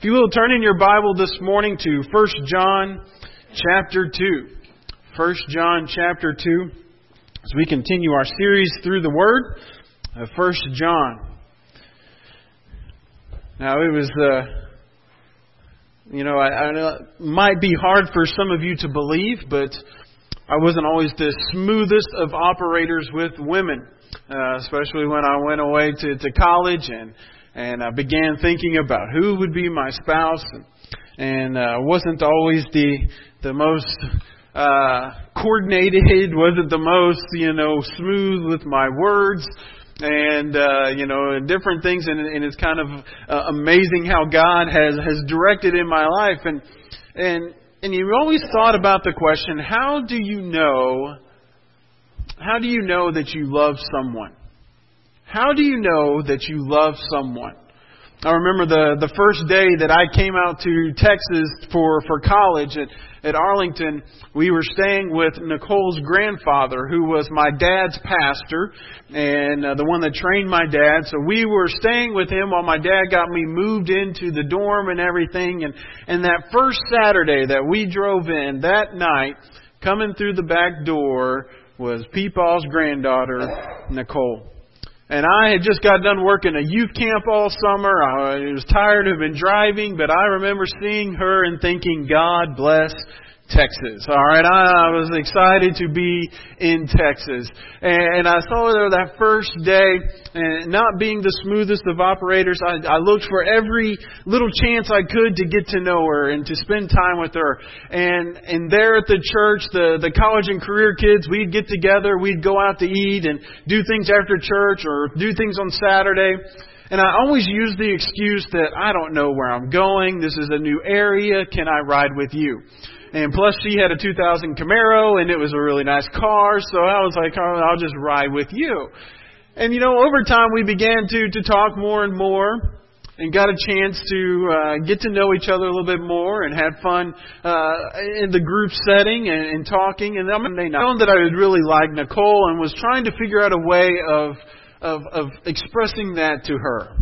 If you will, turn in your Bible this morning to 1 John chapter 2. 1 John chapter 2. As we continue our series through the Word of 1 John. Now it was, I know it might be hard for some of you to believe, but I wasn't always the smoothest of operators with women. Especially when I went away to college and I began thinking about who would be my spouse, and wasn't always the most coordinated, wasn't the most smooth with my words, and different things, and it's kind of amazing how God has directed in my life, and you've always thought about the question: how do you know that you love someone? How do you know that you love someone? I remember the first day that I came out to Texas for college at Arlington. We were staying with Nicole's grandfather, who was my dad's pastor and the one that trained my dad. So we were staying with him while my dad got me moved into the dorm and everything. And that first Saturday that we drove in, that night, coming through the back door was Peepaw's granddaughter, Nicole. And I had just got done working a youth camp all summer. I was tired of driving, but I remember seeing her and thinking, God bless Texas. All right, I was excited to be in Texas. And I saw her that first day, and not being the smoothest of operators, I looked for every little chance I could to get to know her and to spend time with her. And there at the church, the college and career kids, we'd get together, we'd go out to eat and do things after church or do things on Saturday. And I always use the excuse that I don't know where I'm going. This is a new area. Can I ride with you? And plus, she had a 2000 Camaro, and it was a really nice car. So I was like, oh, I'll just ride with you. And, over time, we began to talk more and more and got a chance to get to know each other a little bit more and had fun in the group setting and talking. And then I known that I would really like Nicole and was trying to figure out a way of expressing that to her.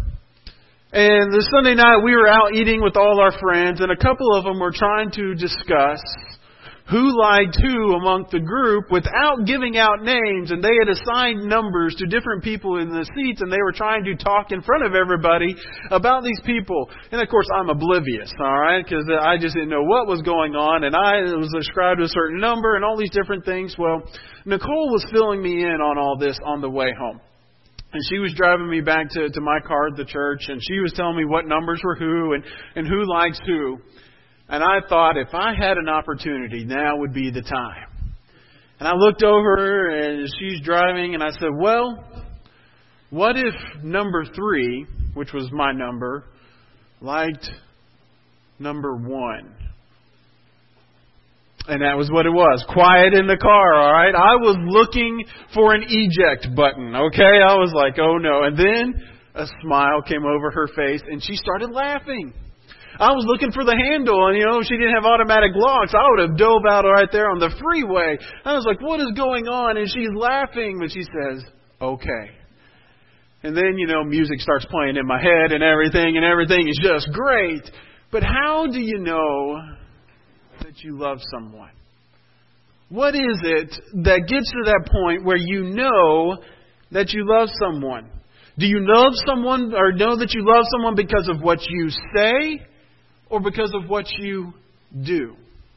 And the Sunday night we were out eating with all our friends, and a couple of them were trying to discuss who liked who among the group without giving out names, and they had assigned numbers to different people in the seats, and they were trying to talk in front of everybody about these people. And of course I'm oblivious, alright, because I just didn't know what was going on, and I was ascribed to a certain number and all these different things. Well, Nicole was filling me in on all this on the way home. And she was driving me back to my car at the church, and she was telling me what numbers were who and who likes who. And I thought, if I had an opportunity, now would be the time. And I looked over, and she's driving, and I said, well, what if number 3, which was my number, liked number 1? And that was what it was. Quiet in the car, all right? I was looking for an eject button, okay? I was like, oh no. And then a smile came over her face, and she started laughing. I was looking for the handle, and she didn't have automatic locks. I would have dove out right there on the freeway. I was like, what is going on? And she's laughing, but she says, okay. And then, music starts playing in my head and everything is just great. But how do you know that you love someone? What is it that gets to that point where you know that you love someone? Do you love someone or know that you love someone because of what you say or because of what you do?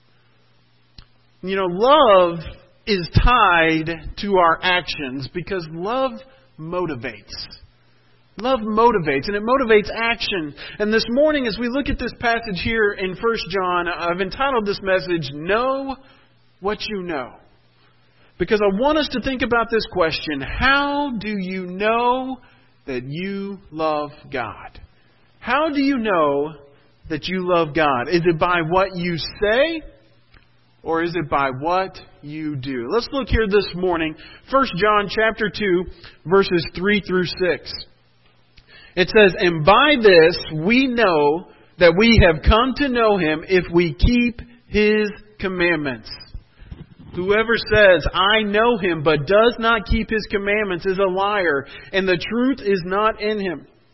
Love is tied to our actions because love motivates. Love motivates, and it motivates action. And this morning, as we look at this passage here in 1 John, I've entitled this message, Know What You Know. Because I want us to think about this question: how do you know that you love God? How do you know that you love God? Is it by what you say, or is it by what you do? Let's look here this morning, 1 John chapter 2, verses 3 through 6. It says, and by this we know that we have come to know Him if we keep His commandments. Whoever says, I know Him, but does not keep His commandments is a liar, and the truth is not in him.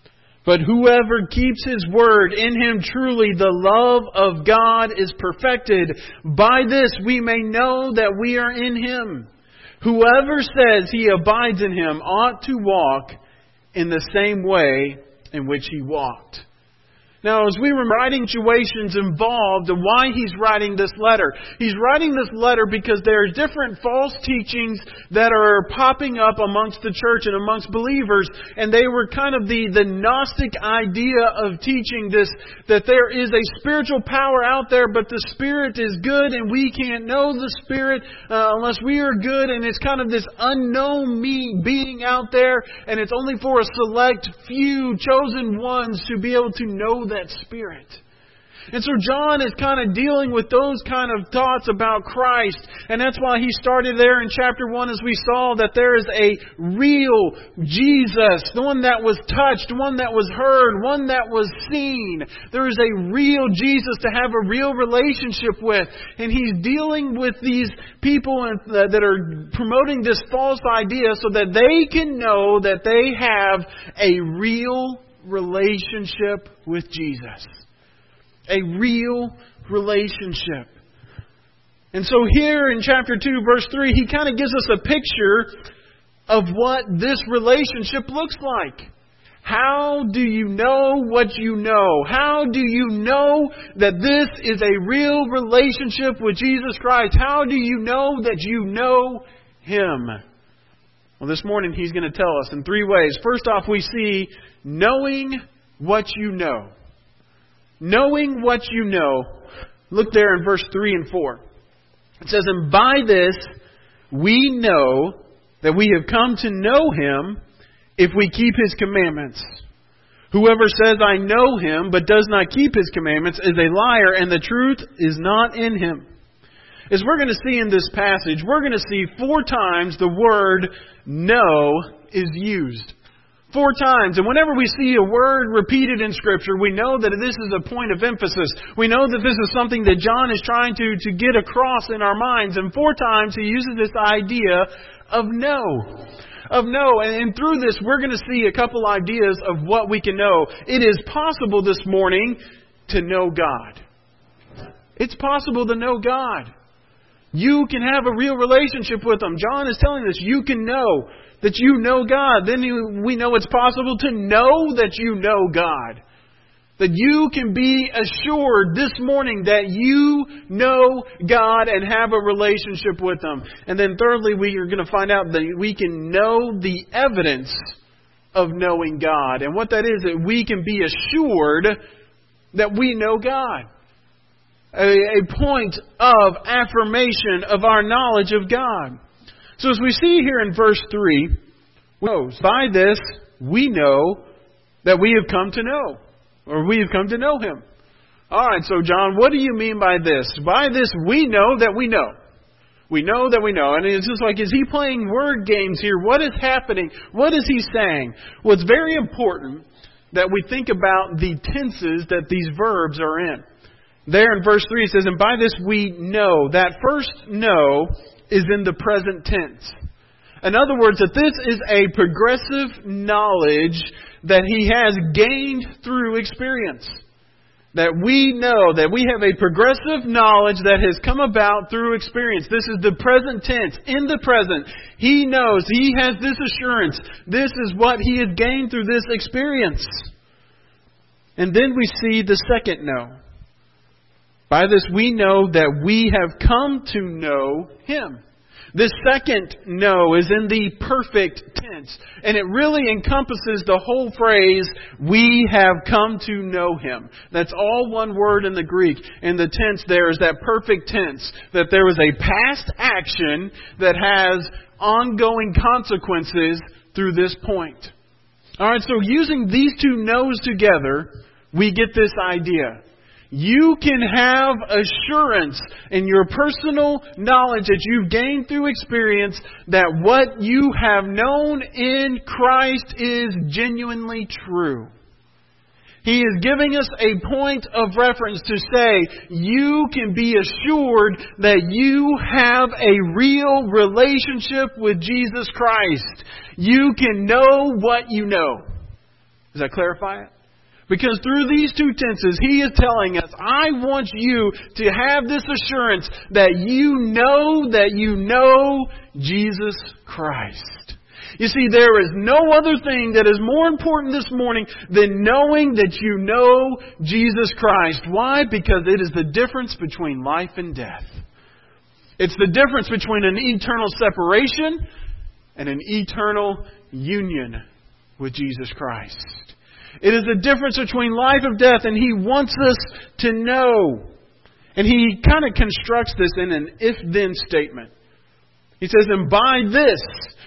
But whoever keeps His word, in him truly the love of God is perfected. By this we may know that we are in Him. Whoever says he abides in Him ought to walk in the same way in which He walked. Now, as we were writing situations involved and why he's writing this letter. He's writing this letter because there are different false teachings that are popping up amongst the church and amongst believers. And they were kind of the Gnostic idea of teaching this, that there is a spiritual power out there, but the Spirit is good and we can't know the Spirit unless we are good. And it's kind of this unknown being out there, and it's only for a select few chosen ones to be able to know that Spirit. And so John is kind of dealing with those kind of thoughts about Christ. And that's why he started there in chapter 1 as we saw that there is a real Jesus, the one that was touched, one that was heard, one that was seen. There is a real Jesus to have a real relationship with. And he's dealing with these people that are promoting this false idea so that they can know that they have a real relationship with Jesus. A real relationship. And so here in chapter 2, verse 3, he kind of gives us a picture of what this relationship looks like. How do you know what you know? How do you know that this is a real relationship with Jesus Christ? How do you know that you know Him? Well, this morning he's going to tell us in 3 ways. First off, we see knowing what you know. Knowing what you know. Look there in verse 3 and 4. It says, and by this we know that we have come to know Him if we keep His commandments. Whoever says, I know Him, but does not keep His commandments is a liar, and the truth is not in him. As we're going to see in this passage, we're going to see 4 times the word know is used. 4 times. And whenever we see a word repeated in Scripture, we know that this is a point of emphasis. We know that this is something that John is trying to get across in our minds. And 4 times he uses this idea of know. Of know. And through this, we're going to see a couple ideas of what we can know. It is possible this morning to know God. It's possible to know God. You can have a real relationship with Him. John is telling us you can know that you know God. Then we know it's possible to know that you know God. That you can be assured this morning that you know God and have a relationship with Him. And then thirdly, we are going to find out that we can know the evidence of knowing God. And what that is, that we can be assured that we know God. A point of affirmation of our knowledge of God. So as we see here in verse 3, by this we know that we have come to know, or we have come to know Him. Alright, so John, what do you mean by this? By this we know that we know. We know that we know. And it's just like, is he playing word games here? What is happening? What is he saying? Well, it's very important that we think about the tenses that these verbs are in. There in verse 3 it says, and by this we know. That first know is in the present tense. In other words, that this is a progressive knowledge that he has gained through experience. That we know, that we have a progressive knowledge that has come about through experience. This is the present tense. In the present, he knows, he has this assurance. This is what he has gained through this experience. And then we see the second know. By this we know that we have come to know Him. This second know is in the perfect tense. And it really encompasses the whole phrase, we have come to know Him. That's all one word in the Greek. And the tense there is that perfect tense. That there was a past action that has ongoing consequences through this point. Alright, so using these 2 knows together, we get this idea. You can have assurance in your personal knowledge that you've gained through experience that what you have known in Christ is genuinely true. He is giving us a point of reference to say you can be assured that you have a real relationship with Jesus Christ. You can know what you know. Does that clarify it? Because through these two tenses, He is telling us, I want you to have this assurance that you know Jesus Christ. You see, there is no other thing that is more important this morning than knowing that you know Jesus Christ. Why? Because it is the difference between life and death. It's the difference between an eternal separation and an eternal union with Jesus Christ. It is the difference between life and death, and He wants us to know. And He kind of constructs this in an if-then statement. He says, and by this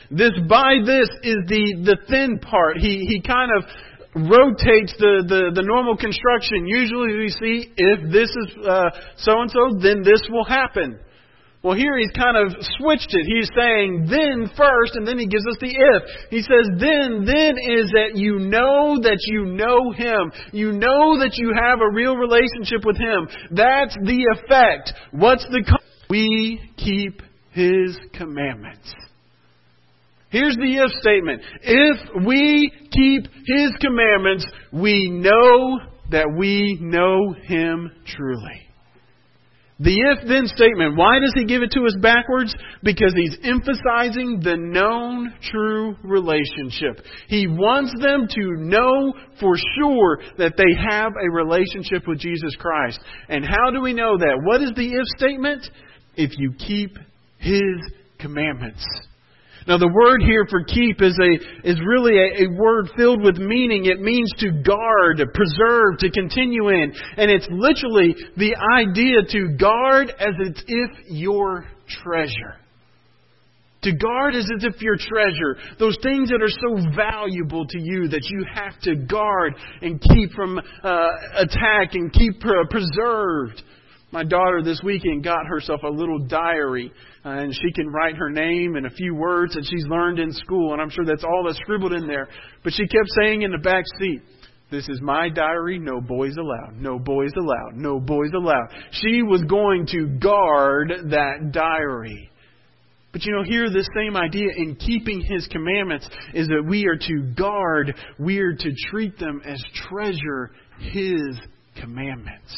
is the thin part. He kind of rotates the normal construction. Usually we see, if this is so-and-so, then this will happen. Well, here He's kind of switched it. He's saying then first, and then He gives us the if. He says then is that you know Him. You know that you have a real relationship with Him. That's the effect. What's the we keep His commandments. Here's the if statement. If we keep His commandments, we know that we know Him truly. The if-then statement, why does He give it to us backwards? Because He's emphasizing the known true relationship. He wants them to know for sure that they have a relationship with Jesus Christ. And how do we know that? What is the if statement? If you keep His commandments. Now the word here for keep is really a word filled with meaning. It means to guard, preserve, to continue in. And it's literally the idea to guard as if your treasure. To guard as if your treasure. Those things that are so valuable to you that you have to guard and keep from attack and keep preserved. My daughter this weekend got herself a little diary, and she can write her name and a few words that she's learned in school, and I'm sure that's all that's scribbled in there. But she kept saying in the back seat, "This is my diary, no boys allowed, no boys allowed, no boys allowed." She was going to guard that diary. But here this same idea in keeping His commandments is that we are to guard, we are to treat them as treasure, His commandments.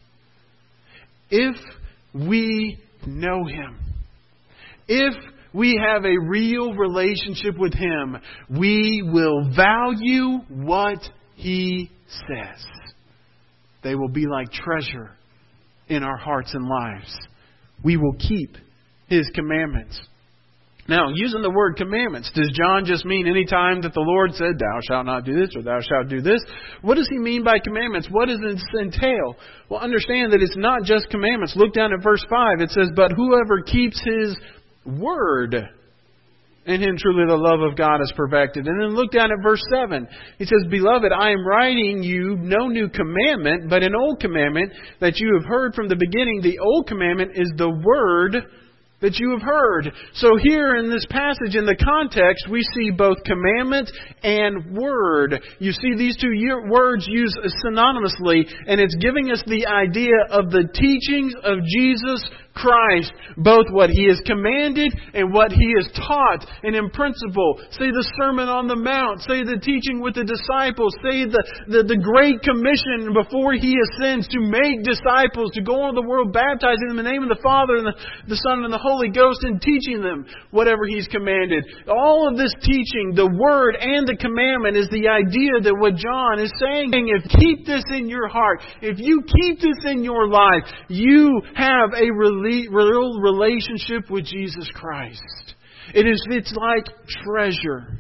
If we know Him, if we have a real relationship with Him, we will value what He says. They will be like treasure in our hearts and lives. We will keep His commandments. Now, using the word commandments, does John just mean any time that the Lord said, "Thou shalt not do this," or "Thou shalt do this"? What does He mean by commandments? What does it entail? Well, understand that it's not just commandments. Look down at verse 5. It says, "But whoever keeps His word, in him truly the love of God is perfected." And then look down at verse 7. He says, "Beloved, I am writing you no new commandment, but an old commandment that you have heard from the beginning." The old commandment is the word that you have heard. So here in this passage, in the context, we see both commandment and word. You see these two words used synonymously, and it's giving us the idea of the teachings of Jesus Christ, both what He has commanded and what He has taught. And in principle, say the Sermon on the Mount, say the teaching with the disciples, say the Great Commission before He ascends to make disciples, to go into the world baptizing them in the name of the Father and the Son and the Holy Ghost, and teaching them whatever He's commanded. All of this teaching, the Word and the commandment, is the idea that what John is saying, if you keep this in your heart, if you keep this in your life, you have a real relationship with Jesus Christ. It's like treasure.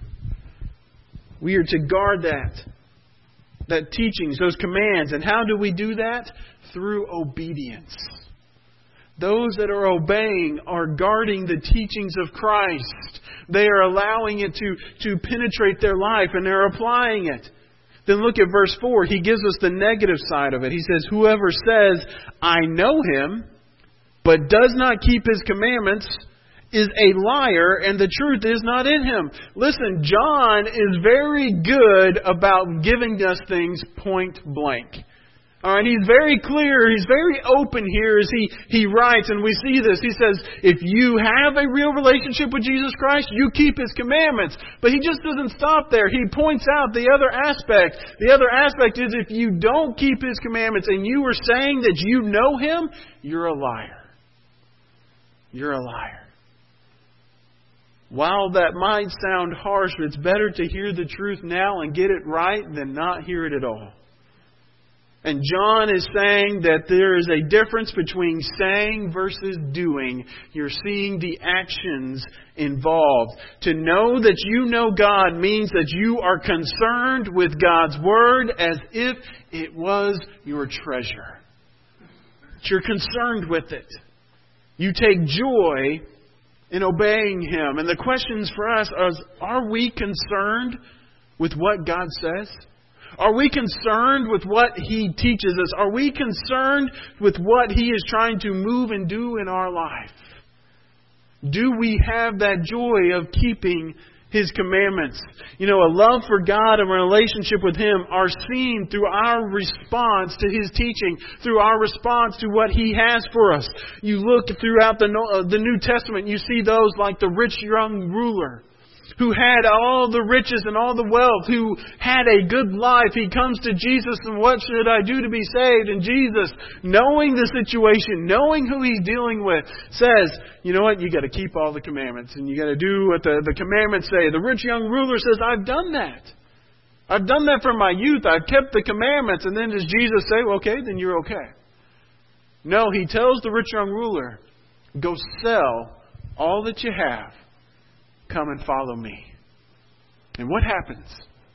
We are to guard that teachings, those commands. And how do we do that? Through obedience. Those that are obeying are guarding the teachings of Christ. They are allowing it to penetrate their life, and they're applying it. Then look at verse 4. He gives us the negative side of it. He says, "Whoever says, 'I know Him,' but does not keep His commandments, is a liar, and the truth is not in him." Listen, John is very good about giving us things point blank. All right, he's very clear, he's very open here as he writes, and we see this. He says, if you have a real relationship with Jesus Christ, you keep His commandments. But he just doesn't stop there. He points out the other aspect. The other aspect is if you don't keep His commandments and you are saying that you know Him, you're a liar. You're a liar. While that might sound harsh, it's better to hear the truth now and get it right than not hear it at all. And John is saying that there is a difference between saying versus doing. You're seeing the actions involved. To know that you know God means that you are concerned with God's Word as if it was your treasure. That you're concerned with it. You take joy in obeying Him. And the questions for us are we concerned with what God says? Are we concerned with what He teaches us? Are we concerned with what He is trying to move and do in our life? Do we have that joy of keeping His commandments? You know, a love for God and a relationship with Him are seen through our response to His teaching, through our response to what He has for us. You look throughout the New Testament, you see those like the rich young ruler, who had all the riches and all the wealth, who had a good life. He comes to Jesus, and what should I do to be saved? And Jesus, knowing the situation, knowing who He's dealing with, says, you know what, you got to keep all the commandments, and you got to do what the commandments say. The rich young ruler says, I've done that. I've done that from my youth. I've kept the commandments. And then does Jesus say, well, okay, then you're okay? No, He tells the rich young ruler, go sell all that you have. Come and follow me. And what happens?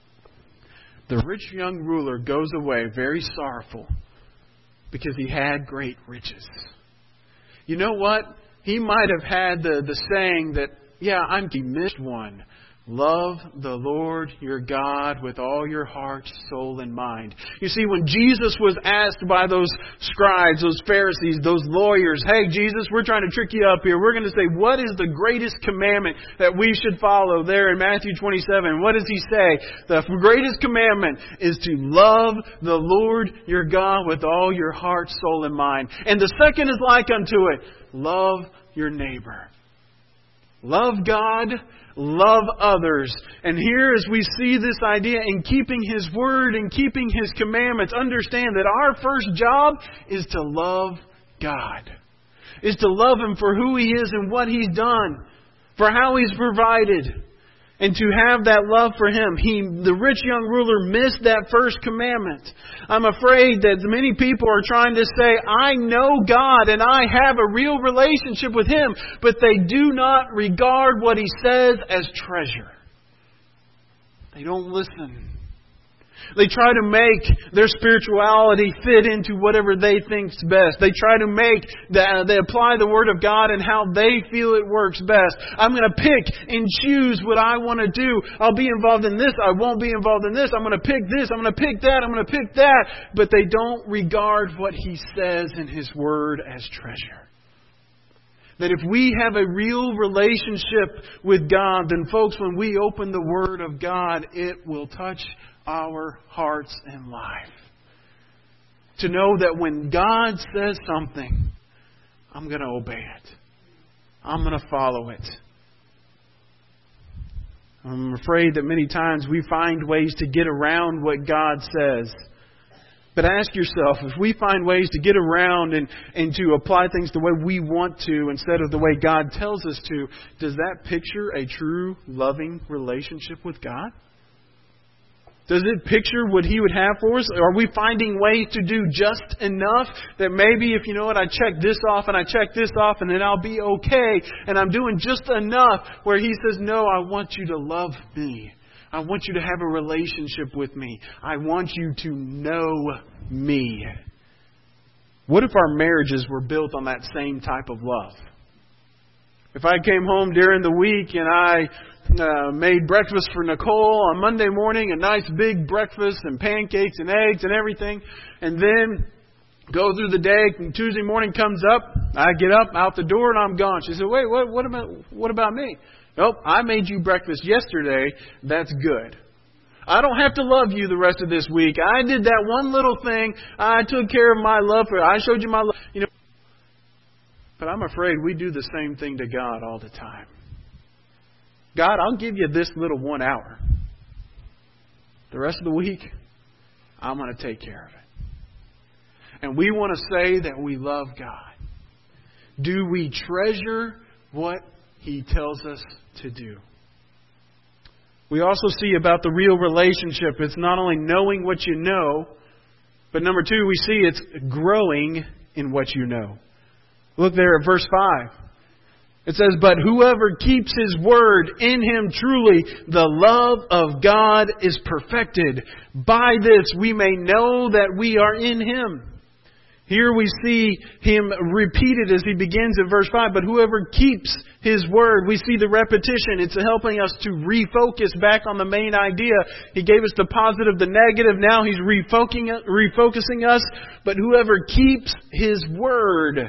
The rich young ruler goes away very sorrowful because he had great riches. You know what? He might have had the saying that, yeah, I'm the missed one. Love the Lord your God with all your heart, soul, and mind. You see, when Jesus was asked by those scribes, those Pharisees, those lawyers, hey, Jesus, we're trying to trick you up here. We're going to say, what is the greatest commandment that we should follow there in Matthew 27? What does He say? The greatest commandment is to love the Lord your God with all your heart, soul, and mind. And the second is like unto it. Love your neighbor. Love God, love others. And here as we see this idea in keeping His Word and keeping His commandments, understand that our first job is to love God. Is to love Him for who He is and what He's done. For how He's provided. And to have that love for Him. The rich young ruler missed that first commandment. I'm afraid that many people are trying to say, I know God and I have a real relationship with Him, but they do not regard what He says as treasure. They don't listen. They try to make their spirituality fit into whatever they think's best. They try to they apply the Word of God and how they feel it works best. I'm going to pick and choose what I want to do. I'll be involved in this. I won't be involved in this. I'm going to pick this. I'm going to pick that. I'm going to pick that. But they don't regard what He says in His Word as treasure. That if we have a real relationship with God, then folks, when we open the Word of God, it will touch our hearts and life. To know that when God says something, I'm going to obey it. I'm going to follow it. I'm afraid that many times we find ways to get around what God says. But ask yourself, if we find ways to get around and to apply things the way we want to instead of the way God tells us to, does that picture a true loving relationship with God? Does it picture what He would have for us? Are we finding ways to do just enough that maybe if, you know what, I check this off and I check this off and then I'll be okay and I'm doing just enough where He says, no, I want you to love me. I want you to have a relationship with me. I want you to know me. What if our marriages were built on that same type of love? If I came home during the week and I made breakfast for Nicole on Monday morning, a nice big breakfast and pancakes and eggs and everything, and then go through the day, and Tuesday morning comes up, I get up, out the door, and I'm gone. She said, wait, what about me? Nope, I made you breakfast yesterday. That's good. I don't have to love you the rest of this week. I did that one little thing. I took care of my love for you. I showed you my love. But I'm afraid we do the same thing to God all the time. God, I'll give you this little 1 hour. The rest of the week, I'm going to take care of it. And we want to say that we love God. Do we treasure what He tells us to do? We also see about the real relationship. It's not only knowing what you know, but number 2, we see it's growing in what you know. Look there at verse 5. It says, "But whoever keeps His word, in him truly the love of God is perfected. By this we may know that we are in Him." Here we see Him repeated as He begins in verse 5. But whoever keeps His word, we see the repetition. It's helping us to refocus back on the main idea. He gave us the positive, the negative. Now He's refocusing us. But whoever keeps His word,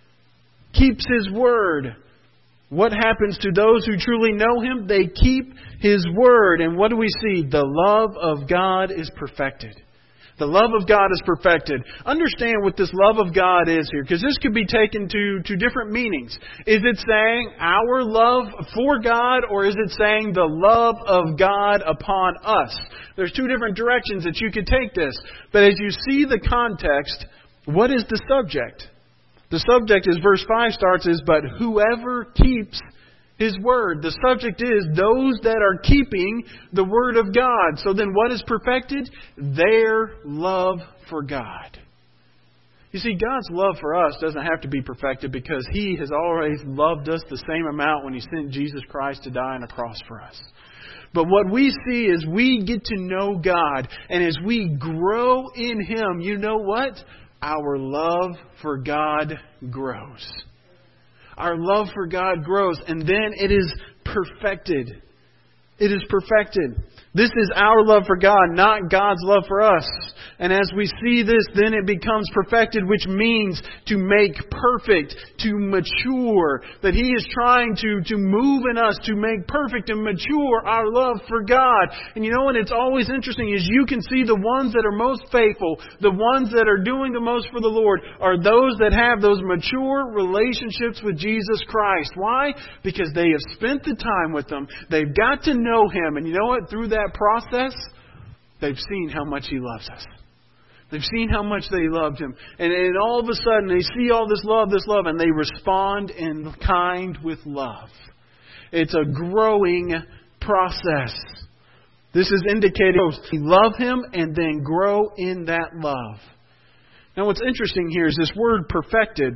keeps His word. What happens to those who truly know Him? They keep His word. And what do we see? The love of God is perfected. The love of God is perfected. Understand what this love of God is here, because this could be taken to different meanings. Is it saying our love for God, or is it saying the love of God upon us? There's 2 different directions that you could take this. But as you see the context, what is the subject? The subject, as verse 5 starts, is, "But whoever keeps His word." The subject is those that are keeping the word of God. So then what is perfected? Their love for God. You see, God's love for us doesn't have to be perfected because He has always loved us the same amount when He sent Jesus Christ to die on a cross for us. But what we see is we get to know God. And as we grow in Him, you know what? Our love for God grows. Our love for God grows, and then it is perfected. It is perfected. This is our love for God, not God's love for us. And as we see this, then it becomes perfected, which means to make perfect, to mature. That He is trying to move in us to make perfect and mature our love for God. And you know what? It's always interesting is you can see the ones that are most faithful, the ones that are doing the most for the Lord, are those that have those mature relationships with Jesus Christ. Why? Because they have spent the time with Him. They've got to know Him. And you know what? Through that process, they've seen how much He loves us. They've seen how much they loved Him. And all of a sudden, they see all this love, and they respond in kind with love. It's a growing process. This is indicating we love Him and then grow in that love. Now, what's interesting here is this word perfected.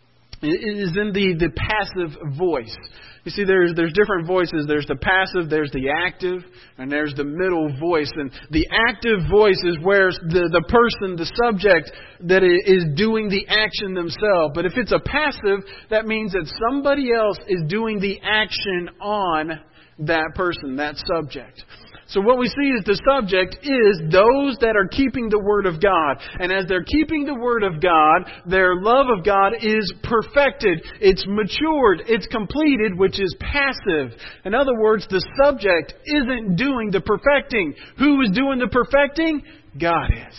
It is in the passive voice. You see, there's different voices. There's the passive, there's the active, and there's the middle voice. And the active voice is where the person, the subject, that is doing the action themselves. But if it's a passive, that means that somebody else is doing the action on that person, that subject. So what we see is the subject is those that are keeping the Word of God. And as they're keeping the Word of God, their love of God is perfected. It's matured. It's completed, which is passive. In other words, the subject isn't doing the perfecting. Who is doing the perfecting? God is.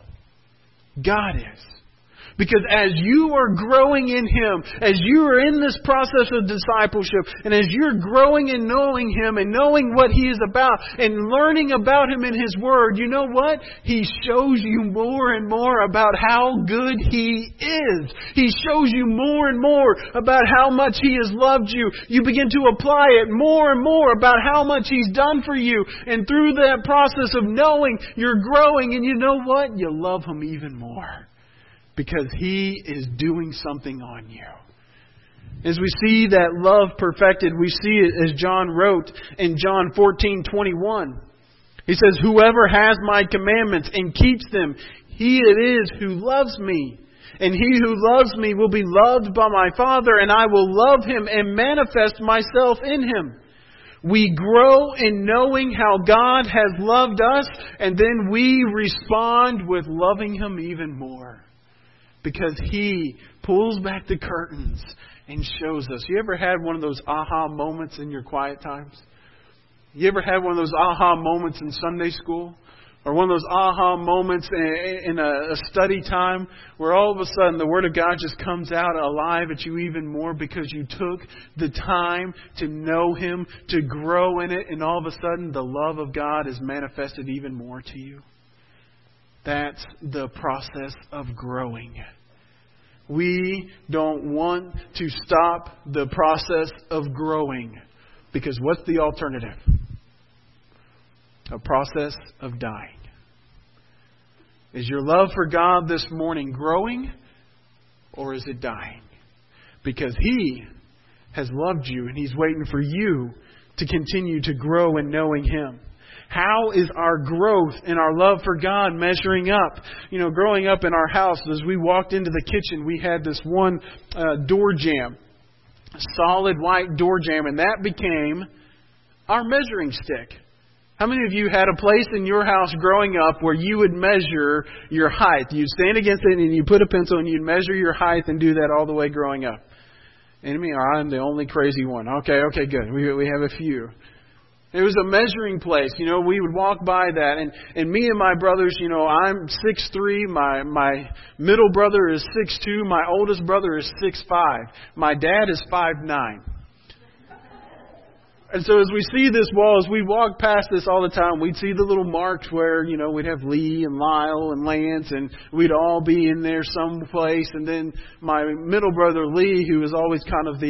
God is. Because as you are growing in Him, as you are in this process of discipleship, and as you're growing in knowing Him and knowing what He is about and learning about Him in His Word, you know what? He shows you more and more about how good He is. He shows you more and more about how much He has loved you. You begin to apply it more and more about how much He's done for you. And through that process of knowing, you're growing, and you know what? You love Him even more. Because He is doing something on you. As we see that love perfected, we see it as John wrote in John 14:21. He says, "Whoever has my commandments and keeps them, he it is who loves me. And he who loves me will be loved by my Father, and I will love him and manifest myself in him." We grow in knowing how God has loved us, and then we respond with loving Him even more. Because He pulls back the curtains and shows us. You ever had one of those aha moments in your quiet times? You ever had one of those aha moments in Sunday school? Or one of those aha moments in a study time where all of a sudden the Word of God just comes out alive at you even more because you took the time to know Him, to grow in it, and all of a sudden the love of God is manifested even more to you? That's the process of growing. We don't want to stop the process of growing because what's the alternative? A process of dying. Is your love for God this morning growing or is it dying? Because He has loved you and He's waiting for you to continue to grow in knowing Him. How is our growth in our love for God measuring up? You know, growing up in our house, as we walked into the kitchen, we had this one door jamb, a solid white door jamb, and that became our measuring stick. How many of you had a place in your house growing up where you would measure your height? You'd stand against it and you'd put a pencil and you'd measure your height and do that all the way growing up. Enemy, I'm the only crazy one. Okay, good. We have a few. It was a measuring place. You know, we would walk by that. And me and my brothers, you know, I'm 6'3". My middle brother is 6'2". My oldest brother is 6'5". My dad is 5'9". And so as we see this wall, as we walk past this all the time, we'd see the little marks where, you know, we'd have Lee and Lyle and Lance, and we'd all be in there someplace. And then my middle brother Lee, who was always kind of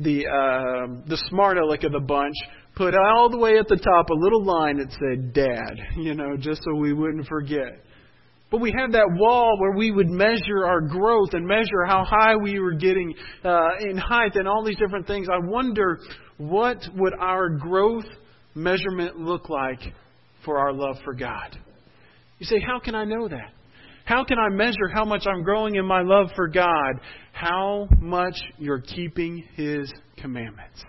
the smart aleck of the bunch, put all the way at the top a little line that said Dad, you know, just so we wouldn't forget. But we had that wall where we would measure our growth and measure how high we were getting in height and all these different things. I wonder, what would our growth measurement look like for our love for God? You say, how can I know that? How can I measure how much I'm growing in my love for God? How much you're keeping His commandments.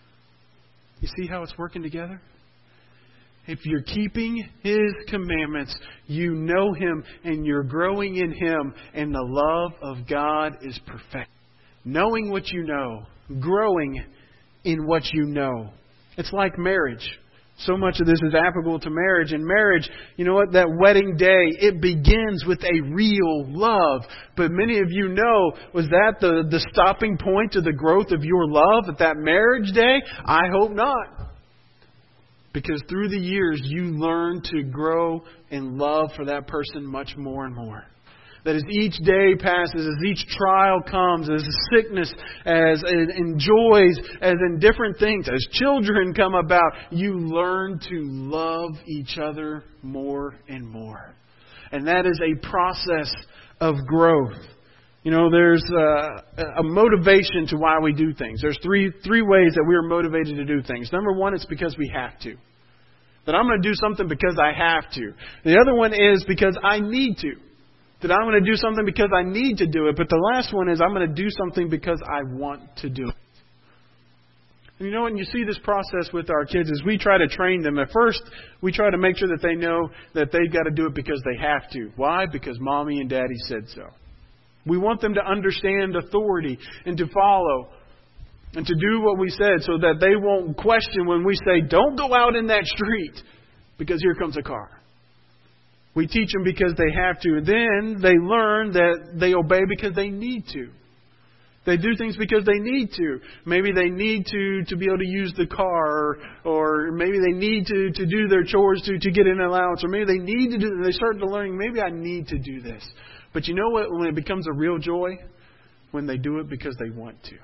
You see how it's working together? If you're keeping His commandments, you know Him and you're growing in Him, and the love of God is perfect. Knowing what you know, growing in what you know. It's like marriage. So much of this is applicable to marriage. In marriage, you know what? That wedding day, it begins with a real love. But many of you know, was that the stopping point to the growth of your love at that marriage day? I hope not. Because through the years, you learn to grow in love for that person much more and more. That as each day passes, as each trial comes, as sickness, as in joys, as in different things, as children come about, you learn to love each other more and more. And that is a process of growth. You know, there's a motivation to why we do things. There's three ways that we are motivated to do things. Number one, it's because we have to. That I'm going to do something because I have to. The other one is because I need to. That I'm going to do something because I need to do it. But the last one is I'm going to do something because I want to do it. And you know, when you see this process with our kids, is we try to train them. At first, we try to make sure that they know that they've got to do it because they have to. Why? Because Mommy and Daddy said so. We want them to understand authority and to follow and to do what we said so that they won't question when we say, don't go out in that street because here comes a car. We teach them because they have to. And then they learn that they obey because they need to. They do things because they need to. Maybe they need to be able to use the car, or maybe they need to do their chores to get an allowance, or maybe they need to do. They start to learning, maybe I need to do this. But you know what? When it becomes a real joy, when they do it because they want to.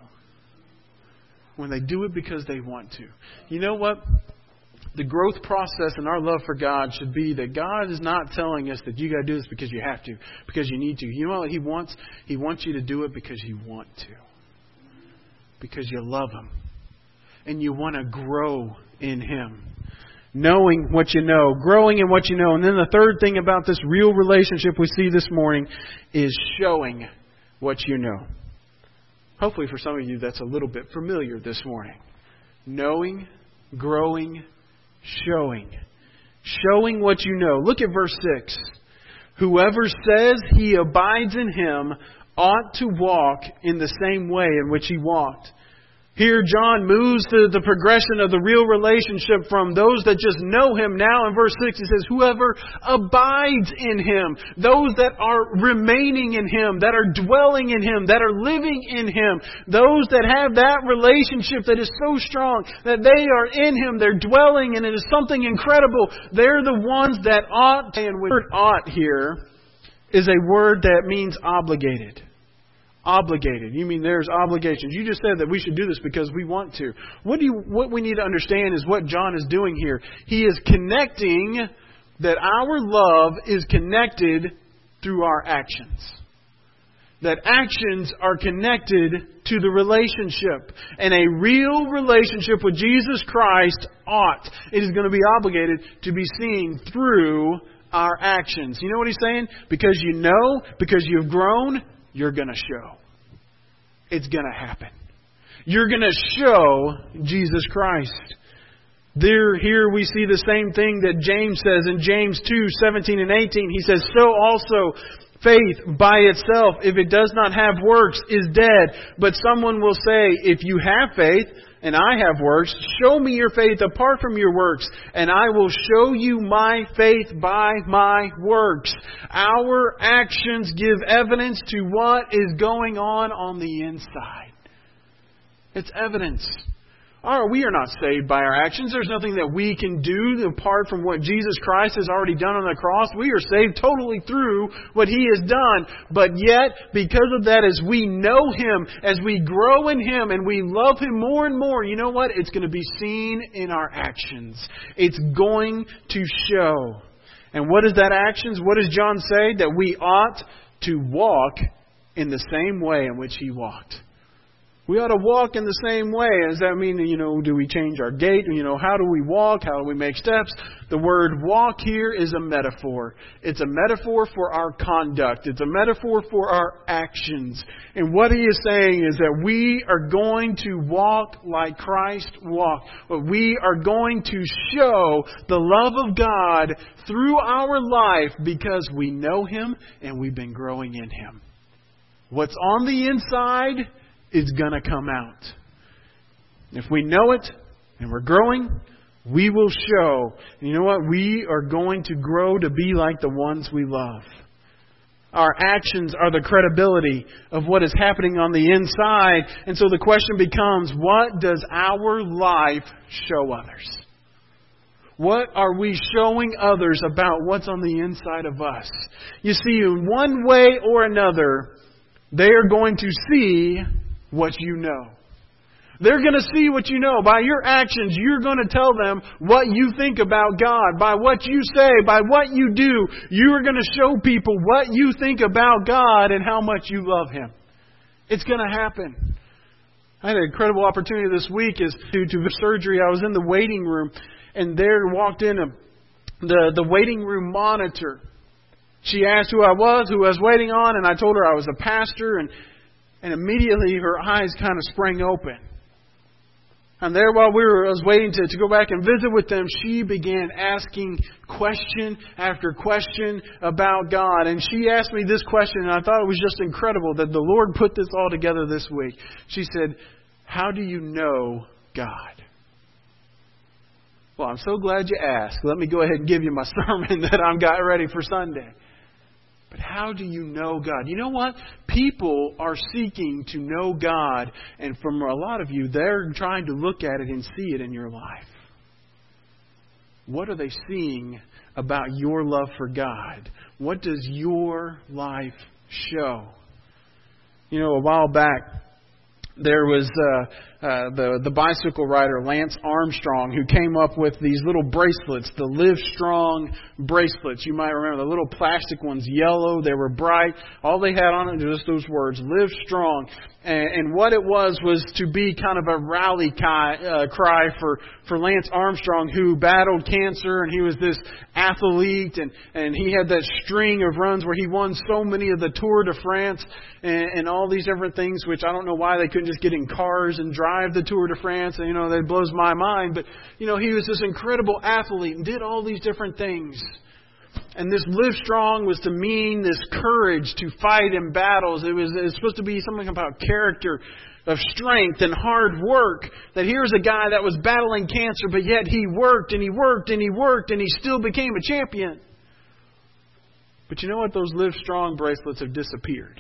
When they do it because they want to. You know what? The growth process in our love for God should be that God is not telling us that you got to do this because you have to, because you need to. You know what He wants? He wants you to do it because you want to. Because you love Him. And you want to grow in Him. Knowing what you know. Growing in what you know. And then the third thing about this real relationship we see this morning is showing what you know. Hopefully for some of you that's a little bit familiar this morning. Knowing, growing, showing. Showing what you know. Look at verse 6. Whoever says he abides in Him ought to walk in the same way in which He walked. Here John moves to the progression of the real relationship from those that just know Him. Now in verse 6 he says, whoever abides in Him, those that are remaining in Him, that are dwelling in Him, that are living in Him, those that have that relationship that is so strong that they are in Him, they're dwelling, and it is something incredible. They're the ones that ought, and the word ought here is a word that means obligated. Obligated. You mean there's obligations. You just said that we should do this because we want to. What we need to understand is what John is doing here. He is connecting that our love is connected through our actions. That actions are connected to the relationship. And a real relationship with Jesus Christ ought. It is going to be obligated to be seen through our actions. You know what he's saying? Because you know, because you've grown, you're going to show. It's going to happen. You're going to show Jesus Christ. Here we see the same thing that James says in James 2:17 and 18. He says, so also faith by itself, if it does not have works, is dead. But someone will say, if you have faith, and I have works, show me your faith apart from your works, and I will show you my faith by my works. Our actions give evidence to what is going on the inside. It's evidence. We are not saved by our actions. There's nothing that we can do apart from what Jesus Christ has already done on the cross. We are saved totally through what He has done. But yet, because of that, as we know Him, as we grow in Him, and we love Him more and more, you know what? It's going to be seen in our actions. It's going to show. And what is that actions? What does John say? That we ought to walk in the same way in which He walked. We ought to walk in the same way. Does that mean, do we change our gait? How do we walk? How do we make steps? The word walk here is a metaphor. It's a metaphor for our conduct. It's a metaphor for our actions. And what he is saying is that we are going to walk like Christ walked. But we are going to show the love of God through our life because we know Him and we've been growing in Him. What's on the inside is going to come out. If we know it and we're growing, we will show. And you know what? We are going to grow to be like the ones we love. Our actions are the credibility of what is happening on the inside. And so the question becomes, what does our life show others? What are we showing others about what's on the inside of us? You see, in one way or another, they are going to see what you know. They're going to see what you know. By your actions, you're going to tell them what you think about God. By what you say, by what you do, you are going to show people what you think about God and how much you love Him. It's going to happen. I had an incredible opportunity this week to surgery. I was in the waiting room, and there walked in the waiting room monitor. She asked who I was waiting on, and I told her I was a pastor, and immediately her eyes kind of sprang open. And there while I was waiting to go back and visit with them, she began asking question after question about God. And she asked me this question, and I thought it was just incredible that the Lord put this all together this week. She said, how do you know God? Well, I'm so glad you asked. Let me go ahead and give you my sermon that I've got ready for Sunday. But how do you know God? You know what? People are seeking to know God. And from a lot of you, they're trying to look at it and see it in your life. What are they seeing about your love for God? What does your life show? A while back, there was the bicycle rider Lance Armstrong who came up with these little bracelets, the Live Strong bracelets. You might remember the little plastic ones, yellow. They were bright. All they had on it was just those words, Live Strong. And what it was to be kind of a rally cry for Lance Armstrong, who battled cancer, and he was this athlete, and he had that string of runs where he won so many of the Tour de France and all these different things, which I don't know why they couldn't just get in cars and drive the Tour de France. And, that blows my mind. But, he was this incredible athlete and did all these different things. And this Live Strong was to mean this courage to fight in battles. It was supposed to be something about character. of strength and hard work. That here's a guy that was battling cancer, but yet he worked and he worked and he worked and he still became a champion. But you know what? Those Live Strong bracelets have disappeared.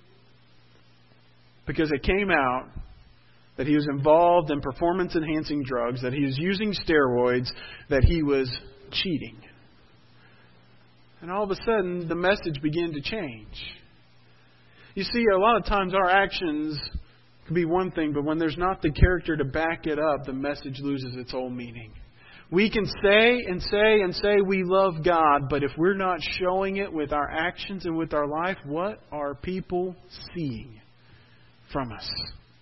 Because it came out that he was involved in performance-enhancing drugs, that he was using steroids, that he was cheating. And all of a sudden, the message began to change. You see, a lot of times our actions can be one thing, but when there's not the character to back it up, the message loses its whole meaning. We can say and say and say we love God, but if we're not showing it with our actions and with our life, what are people seeing from us?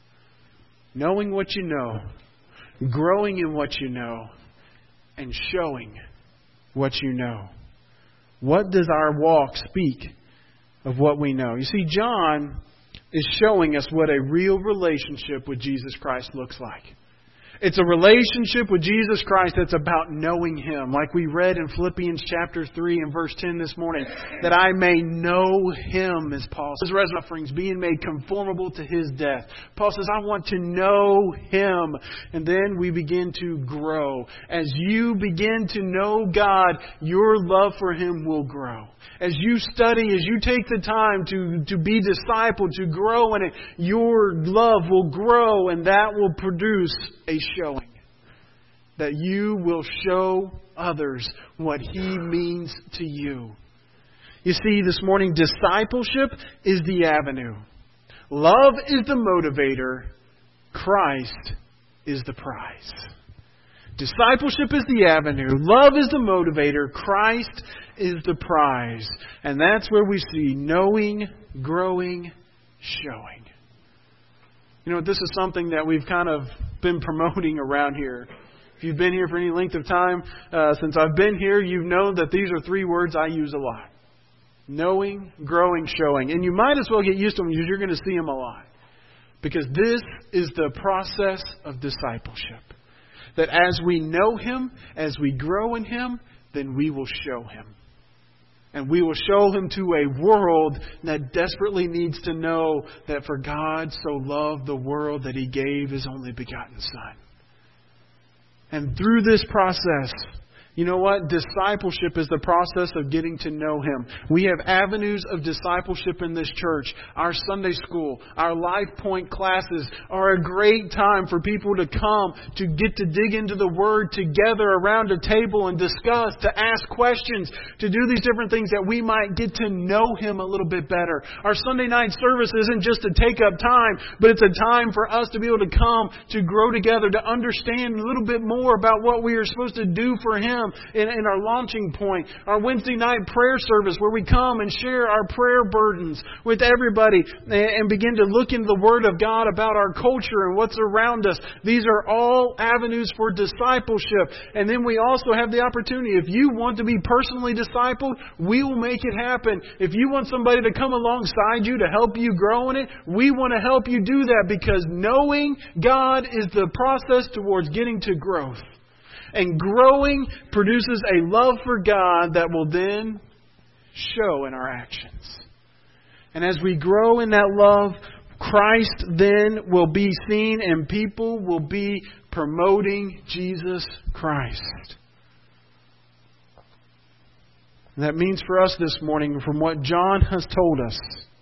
Knowing what you know, growing in what you know, and showing what you know. What does our walk speak of what we know? You see, John is showing us what a real relationship with Jesus Christ looks like. It's a relationship with Jesus Christ that's about knowing Him. Like we read in Philippians chapter 3 and verse 10 this morning. That I may know Him, as Paul says. His resurrection sufferings being made conformable to His death. Paul says, I want to know Him. And then we begin to grow. As you begin to know God, your love for Him will grow. As you study, as you take the time to be discipled, to grow in it, your love will grow and that will produce a showing. That you will show others what He means to you. You see, this morning, discipleship is the avenue. Love is the motivator. Christ is the prize. Discipleship is the avenue. Love is the motivator. Christ is the prize. And that's where we see knowing, growing, showing. You know, this is something that we've kind of been promoting around here. If you've been here for any length of time, since I've been here, you've known that these are three words I use a lot. Knowing, growing, showing. And you might as well get used to them because you're going to see them a lot. Because this is the process of discipleship. That as we know Him, as we grow in Him, then we will show Him. And we will show Him to a world that desperately needs to know that for God so loved the world that He gave His only begotten Son. And through this process, you know what? Discipleship is the process of getting to know Him. We have avenues of discipleship in this church. Our Sunday school, our Life Point classes are a great time for people to come, to get to dig into the Word together around a table and discuss, to ask questions, to do these different things that we might get to know Him a little bit better. Our Sunday night service isn't just to take up time, but it's a time for us to be able to come, to grow together, to understand a little bit more about what we are supposed to do for Him. In our launching point, our Wednesday night prayer service where we come and share our prayer burdens with everybody and begin to look into the Word of God about our culture and what's around us. These are all avenues for discipleship. And then we also have the opportunity, if you want to be personally discipled, we will make it happen. If you want somebody to come alongside you to help you grow in it, we want to help you do that because knowing God is the process towards getting to growth. And growing produces a love for God that will then show in our actions. And as we grow in that love, Christ then will be seen and people will be promoting Jesus Christ. And that means for us this morning, from what John has told us,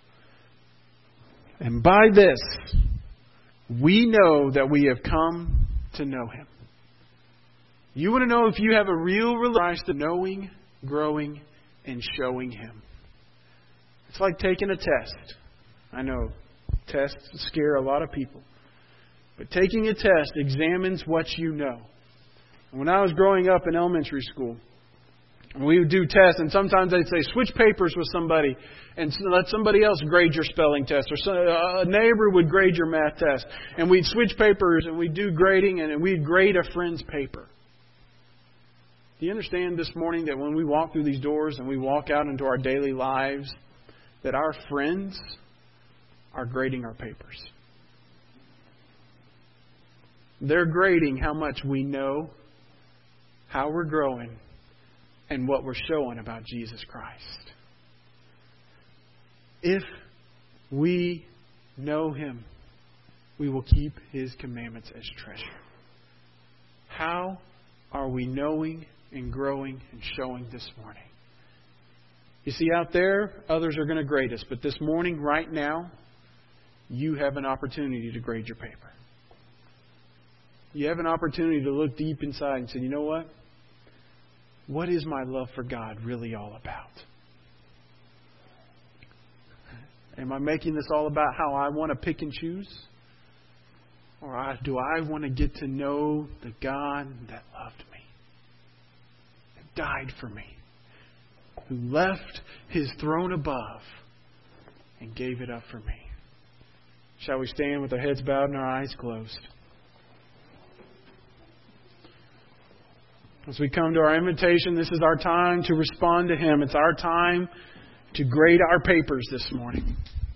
and by this, we know that we have come to know Him. You want to know if you have a real relationship to knowing, growing, and showing Him. It's like taking a test. I know tests scare a lot of people. But taking a test examines what you know. When I was growing up in elementary school, we would do tests, and sometimes they'd say, switch papers with somebody and let somebody else grade your spelling test. Or a neighbor would grade your math test. And we'd switch papers, and we'd do grading, and we'd grade a friend's paper. Do you understand this morning that when we walk through these doors and we walk out into our daily lives, that our friends are grading our papers? They're grading how much we know, how we're growing, and what we're showing about Jesus Christ. If we know Him, we will keep His commandments as treasure. How are we knowing and growing and showing this morning? You see, out there, others are going to grade us. But this morning, right now, you have an opportunity to grade your paper. You have an opportunity to look deep inside and say, you know what? What is my love for God really all about? Am I making this all about how I want to pick and choose? Or do I want to get to know the God that loved me, that died for me, who left His throne above and gave it up for me? Shall we stand with our heads bowed and our eyes closed? As we come to our invitation, this is our time to respond to Him. It's our time to grade our papers this morning.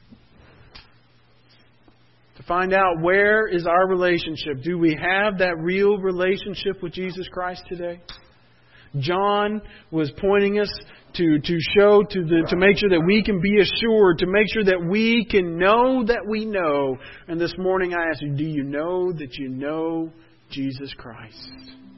To find out, where is our relationship? Do we have that real relationship with Jesus Christ today? John was pointing us to make sure that we can be assured, to make sure that we can know that we know. And this morning I ask you, do you know that you know Jesus Christ?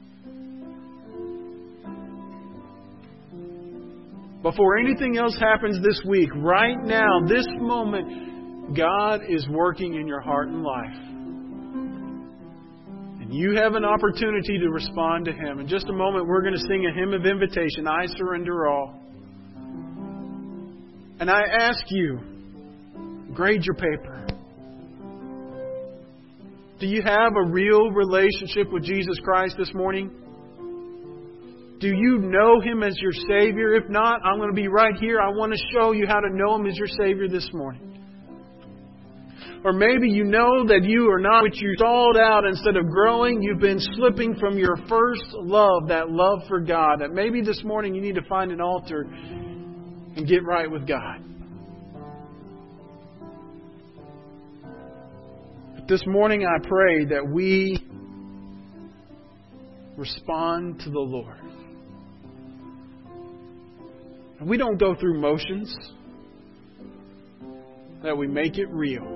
Before anything else happens this week, right now, this moment, God is working in your heart and life. And you have an opportunity to respond to Him. In just a moment, we're going to sing a hymn of invitation, I Surrender All. And I ask you, grade your paper. Do you have a real relationship with Jesus Christ this morning? Do you know Him as your Savior? If not, I'm going to be right here. I want to show you how to know Him as your Savior this morning. Or maybe you know that you are not, but you stalled out instead of growing. You've been slipping from your first love, that love for God. That maybe this morning you need to find an altar and get right with God. But this morning I pray that we respond to the Lord. And we don't go through motions. That we make it real.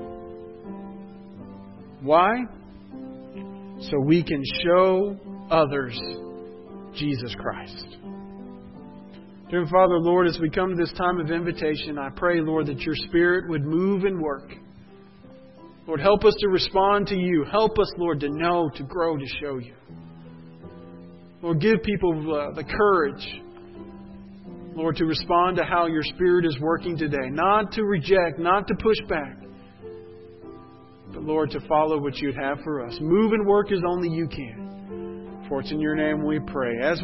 Why? So we can show others Jesus Christ. Dear Father, Lord, as we come to this time of invitation, I pray, Lord, that Your Spirit would move and work. Lord, help us to respond to You. Help us, Lord, to know, to grow, to show You. Lord, give people the courage, Lord, to respond to how Your Spirit is working today. Not to reject, not to push back. But Lord, to follow what You'd have for us. Move and work as only You can. For it's in Your name we pray. As